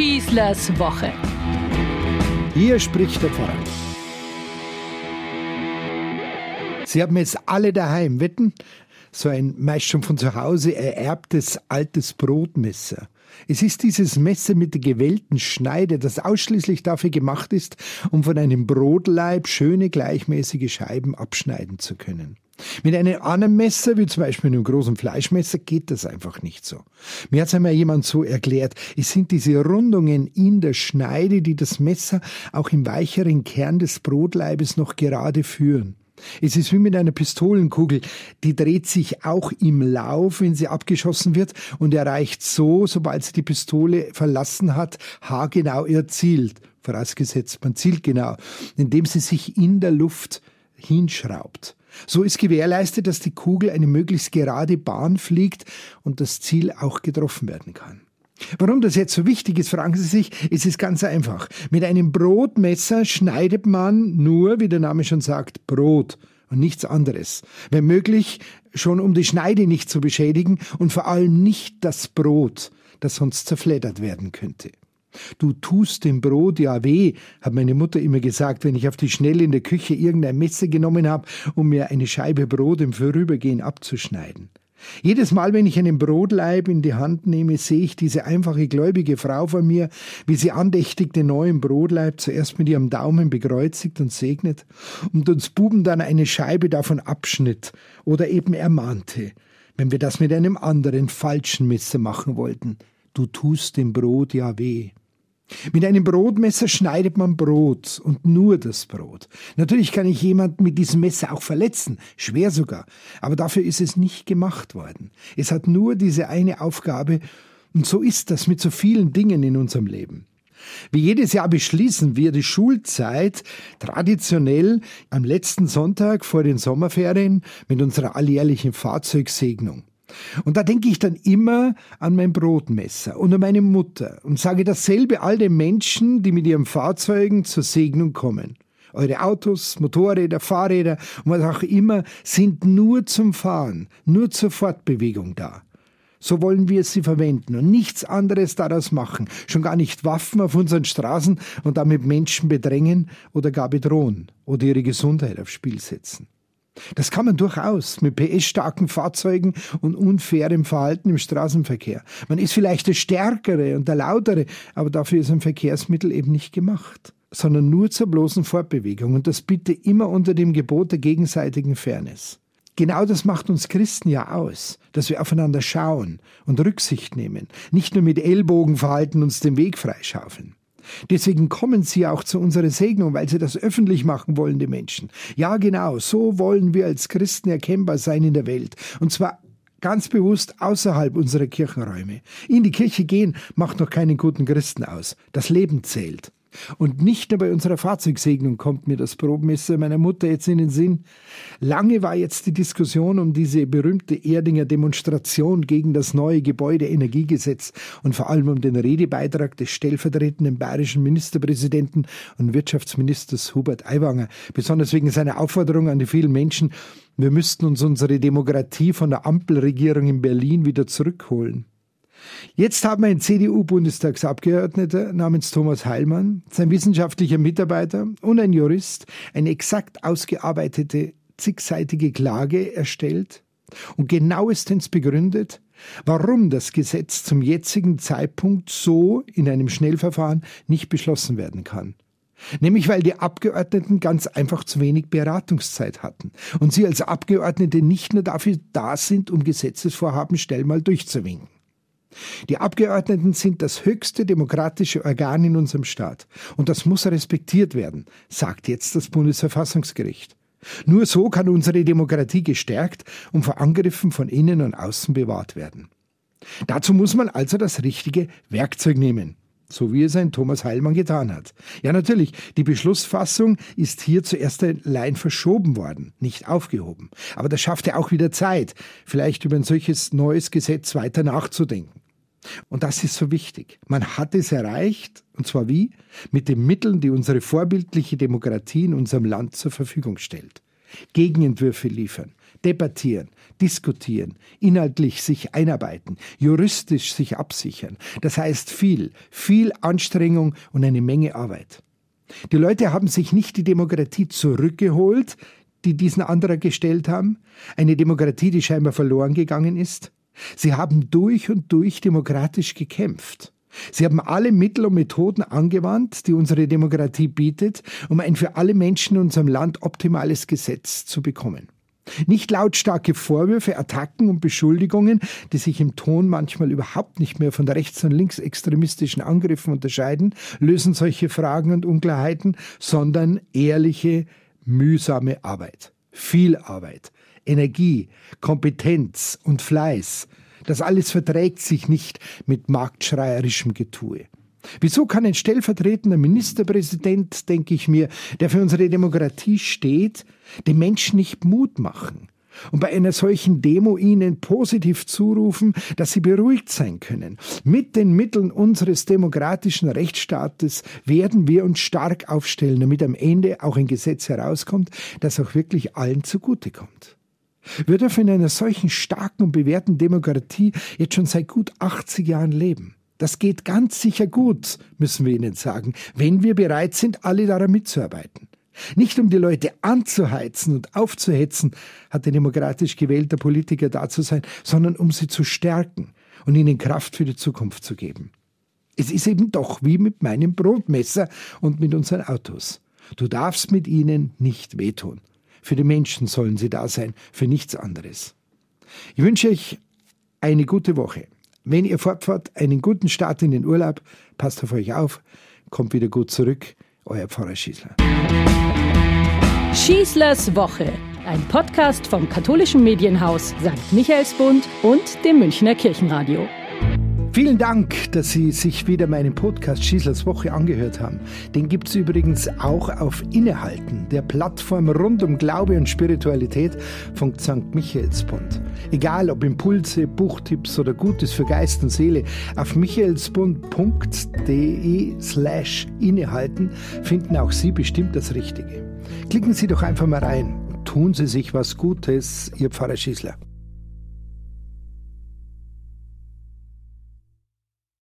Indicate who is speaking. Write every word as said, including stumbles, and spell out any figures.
Speaker 1: Schießlers Woche.
Speaker 2: Hier spricht der Pfarrer. Sie haben jetzt alle daheim, wetten? So ein meist schon von zu Hause ererbtes altes Brotmesser. Es ist dieses Messer mit der gewellten Schneide, das ausschließlich dafür gemacht ist, um von einem Brotlaib schöne gleichmäßige Scheiben abschneiden zu können. Mit einem anderen Messer, wie zum Beispiel einem großen Fleischmesser, geht das einfach nicht so. Mir hat es einmal jemand so erklärt, es sind diese Rundungen in der Schneide, die das Messer auch im weicheren Kern des Brotleibes noch gerade führen. Es ist wie mit einer Pistolenkugel, die dreht sich auch im Lauf, wenn sie abgeschossen wird, und erreicht so, sobald sie die Pistole verlassen hat, haargenau ihr Ziel, vorausgesetzt man zielt genau, indem sie sich in der Luft hinschraubt. So ist gewährleistet, dass die Kugel eine möglichst gerade Bahn fliegt und das Ziel auch getroffen werden kann. Warum das jetzt so wichtig ist, fragen Sie sich, es ist ganz einfach. Mit einem Brotmesser schneidet man nur, wie der Name schon sagt, Brot und nichts anderes. Wenn möglich, schon um die Schneide nicht zu beschädigen und vor allem nicht das Brot, das sonst zerfleddert werden könnte. Du tust dem Brot ja weh, hat meine Mutter immer gesagt, wenn ich auf die Schnelle in der Küche irgendein Messer genommen habe, um mir eine Scheibe Brot im Vorübergehen abzuschneiden. Jedes Mal, wenn ich einen Brotlaib in die Hand nehme, sehe ich diese einfache gläubige Frau vor mir, wie sie andächtig den neuen Brotlaib zuerst mit ihrem Daumen bekreuzigt und segnet und uns Buben dann eine Scheibe davon abschnitt oder eben ermahnte, wenn wir das mit einem anderen falschen Messer machen wollten. Du tust dem Brot ja weh. Mit einem Brotmesser schneidet man Brot und nur das Brot. Natürlich kann ich jemanden mit diesem Messer auch verletzen, schwer sogar, aber dafür ist es nicht gemacht worden. Es hat nur diese eine Aufgabe und so ist das mit so vielen Dingen in unserem Leben. Wie jedes Jahr beschließen wir die Schulzeit traditionell am letzten Sonntag vor den Sommerferien mit unserer alljährlichen Fahrzeugsegnung. Und da denke ich dann immer an mein Brotmesser und an meine Mutter und sage dasselbe all den Menschen, die mit ihren Fahrzeugen zur Segnung kommen. Eure Autos, Motorräder, Fahrräder und was auch immer sind nur zum Fahren, nur zur Fortbewegung da. So wollen wir sie verwenden und nichts anderes daraus machen, schon gar nicht Waffen auf unseren Straßen und damit Menschen bedrängen oder gar bedrohen oder ihre Gesundheit aufs Spiel setzen. Das kann man durchaus mit P S-starken Fahrzeugen und unfairem Verhalten im Straßenverkehr. Man ist vielleicht der Stärkere und der Lautere, aber dafür ist ein Verkehrsmittel eben nicht gemacht, sondern nur zur bloßen Fortbewegung und das bitte immer unter dem Gebot der gegenseitigen Fairness. Genau das macht uns Christen ja aus, dass wir aufeinander schauen und Rücksicht nehmen, nicht nur mit Ellbogenverhalten uns den Weg freischaufeln. Deswegen kommen sie auch zu unserer Segnung, weil sie das öffentlich machen wollen, die Menschen. Ja, genau, so wollen wir als Christen erkennbar sein in der Welt. Und zwar ganz bewusst außerhalb unserer Kirchenräume. In die Kirche gehen macht noch keinen guten Christen aus. Das Leben zählt. Und nicht nur bei unserer Fahrzeugsegnung kommt mir das Brotmesser meiner Mutter jetzt in den Sinn. Lange war jetzt die Diskussion um diese berühmte Erdinger Demonstration gegen das neue Gebäudeenergiegesetz und vor allem um den Redebeitrag des stellvertretenden bayerischen Ministerpräsidenten und Wirtschaftsministers Hubert Aiwanger, besonders wegen seiner Aufforderung an die vielen Menschen, wir müssten uns unsere Demokratie von der Ampelregierung in Berlin wieder zurückholen. Jetzt haben wir einen C D U-Bundestagsabgeordneter namens Thomas Heilmann, sein wissenschaftlicher Mitarbeiter und ein Jurist eine exakt ausgearbeitete zigseitige Klage erstellt und genauestens begründet, warum das Gesetz zum jetzigen Zeitpunkt so in einem Schnellverfahren nicht beschlossen werden kann. Nämlich weil die Abgeordneten ganz einfach zu wenig Beratungszeit hatten und sie als Abgeordnete nicht nur dafür da sind, um Gesetzesvorhaben schnell mal durchzuwinken. Die Abgeordneten sind das höchste demokratische Organ in unserem Staat. Und das muss respektiert werden, sagt jetzt das Bundesverfassungsgericht. Nur so kann unsere Demokratie gestärkt und vor Angriffen von innen und außen bewahrt werden. Dazu muss man also das richtige Werkzeug nehmen, so wie es ein Thomas Heilmann getan hat. Ja, natürlich, die Beschlussfassung ist hier zuerst allein verschoben worden, nicht aufgehoben. Aber das schafft ja auch wieder Zeit, vielleicht über ein solches neues Gesetz weiter nachzudenken. Und das ist so wichtig. Man hat es erreicht, und zwar wie? Mit den Mitteln, die unsere vorbildliche Demokratie in unserem Land zur Verfügung stellt. Gegenentwürfe liefern, debattieren, diskutieren, inhaltlich sich einarbeiten, juristisch sich absichern. Das heißt viel, viel Anstrengung und eine Menge Arbeit. Die Leute haben sich nicht die Demokratie zurückgeholt, die diesen Antrag gestellt haben, eine Demokratie, die scheinbar verloren gegangen ist. Sie haben durch und durch demokratisch gekämpft. Sie haben alle Mittel und Methoden angewandt, die unsere Demokratie bietet, um ein für alle Menschen in unserem Land optimales Gesetz zu bekommen. Nicht lautstarke Vorwürfe, Attacken und Beschuldigungen, die sich im Ton manchmal überhaupt nicht mehr von rechts- und linksextremistischen Angriffen unterscheiden, lösen solche Fragen und Unklarheiten, sondern ehrliche, mühsame Arbeit. Viel Arbeit, Energie, Kompetenz und Fleiß. Das alles verträgt sich nicht mit marktschreierischem Getue. Wieso kann ein stellvertretender Ministerpräsident, denke ich mir, der für unsere Demokratie steht, den Menschen nicht Mut machen und bei einer solchen Demo ihnen positiv zurufen, dass sie beruhigt sein können? Mit den Mitteln unseres demokratischen Rechtsstaates werden wir uns stark aufstellen, damit am Ende auch ein Gesetz herauskommt, das auch wirklich allen zugutekommt. Wir dürfen in einer solchen starken und bewährten Demokratie jetzt schon seit gut achtzig Jahren leben. Das geht ganz sicher gut, müssen wir Ihnen sagen, wenn wir bereit sind, alle daran mitzuarbeiten. Nicht um die Leute anzuheizen und aufzuhetzen, hat ein demokratisch gewählter Politiker da zu sein, sondern um sie zu stärken und ihnen Kraft für die Zukunft zu geben. Es ist eben doch wie mit meinem Brotmesser und mit unseren Autos. Du darfst mit ihnen nicht wehtun. Für die Menschen sollen sie da sein, für nichts anderes. Ich wünsche euch eine gute Woche. Wenn ihr fortfahrt, einen guten Start in den Urlaub. Passt auf euch auf, kommt wieder gut zurück. Euer Pfarrer Schießler.
Speaker 1: Schießlers Woche, ein Podcast vom katholischen Medienhaus Sankt Michaelsbund und dem Münchner Kirchenradio.
Speaker 2: Vielen Dank, dass Sie sich wieder meinen Podcast Schießlers Woche angehört haben. Den gibt es übrigens auch auf Innehalten, der Plattform rund um Glaube und Spiritualität von Sankt Michaelsbund. Egal ob Impulse, Buchtipps oder Gutes für Geist und Seele, auf michaelsbund.de slash innehalten finden auch Sie bestimmt das Richtige. Klicken Sie doch einfach mal rein und tun Sie sich was Gutes, Ihr Pfarrer Schießler.